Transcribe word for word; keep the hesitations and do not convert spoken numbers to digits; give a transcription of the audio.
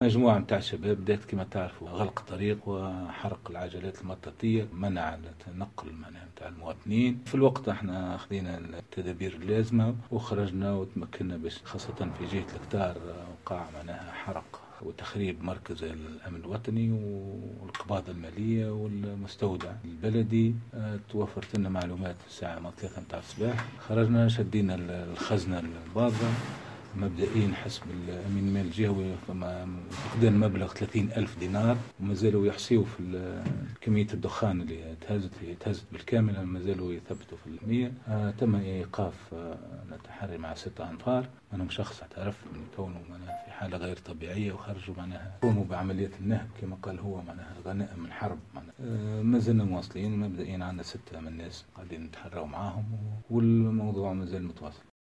مجموعة متاع شباب بدأت كما تعرفوا غلق الطريق وحرق العجلات المطاطية، منع التنقل متاع المواطنين. في الوقت احنا خذينا التدابير اللازمة وخرجنا وتمكنا، بس خاصة في جهة الكتار وقع معناها حرق وتخريب مركز الأمن الوطني والقباضة المالية والمستودع البلدي. توفرت لنا معلومات الساعة ثلاثة متاع الصباح، خرجنا شدينا الخزنة الباظة مبدئيا حسب الأمين المال الجهوي، فقدان مبلغ ثلاثين ألف دينار، وما زالوا يحصيوا في كمية الدخان اللي تهزت تهزت بالكامل، ما زالوا يثبتوا في المية. آه تم إيقاف آه التحري مع ستة أنفار. أنا شخص اعترف من كونه معناها في حالة غير طبيعية، وخرجوا معناها قوموا بعملية النهب كما قال هو، معناها غناء من حرب. معناها آه ما زلنا مواصلين، مبدئيا عندنا ستة من الناس قاعدين نتحروا معاهم، والموضوع ما زال متواصل.